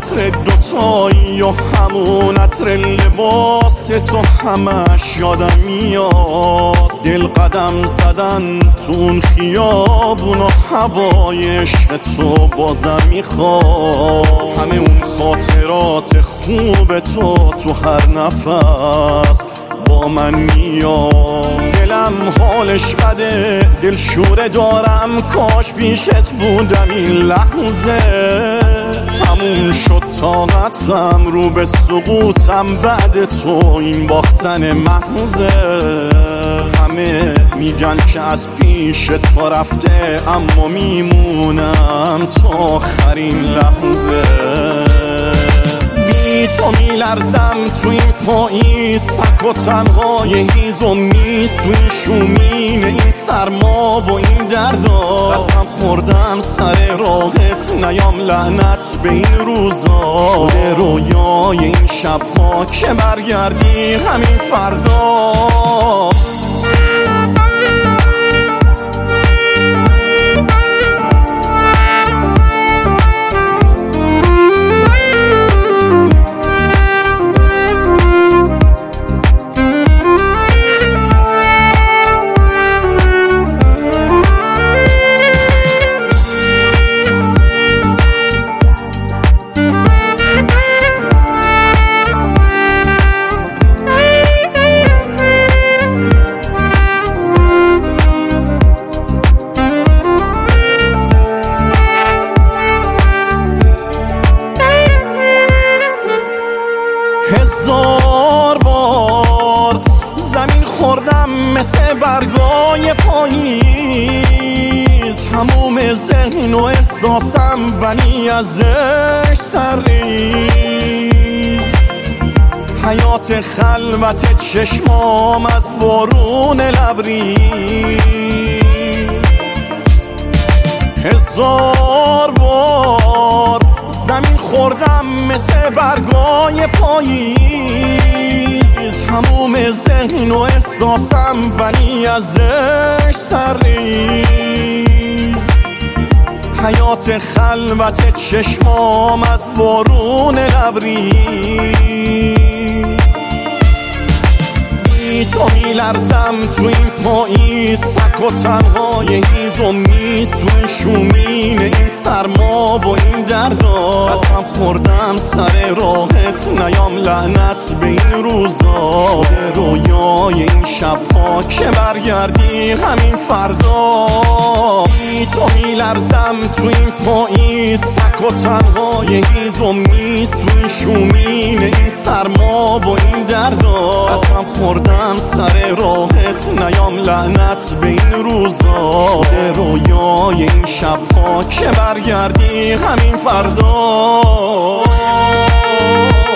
عطر دوتایی و همون عطر لباس تو همش یادم میاد. دل قدم زدن تو اون خیابون و هوای عشق تو بازم میخواد. همه اون خاطرات خوب تو هر نفس با من میاد. دلم حالش بده، دل شوره دارم، کاش پیشت بودم این لحظه. تموم شد طاقتم، رو به سقوطم بعد تو این باختن محضه. همه میگن که از پیش تو رفته، اما میمونم تا آخرین لحظه. بی تو میلرزم تو این پاییز، تک و تنهای هیزم نیست تو این شومین این سرما و این دردا. قسم خوردم سر راهت نیام، لعنت به این روزا. شده رویای این شبها که برگردی همین فردا. هزار بار زمین خوردم مثل برگای پاییز، هموم ذهن و احساسم ولی ازش سرریز. حیات خلوت چشمام از بارون لبریز. هزار بار زمین خوردم مثل برگای پاییز، هموم ذهن و احساسم ولی ازش سرریز. حیات خلوت چشمام از بارون لبریز. بی تو میلرزم تو این پاییز، تک و تنهای هیزم نیست تو این شومین این سرما و این دردا. قسم خوردم سر راهت نیام، لعنت به این روزا. به رویای این شبها که برگردی همین فردا. بی تو میلرزم تو این پاییز، تک و تنهای هیزم نیست تو این شومین این سرما و این دردا. قسم خوردم سر راهت نیام، لعنت به این روزا. به رویای این شبها که برگردی همین فردا.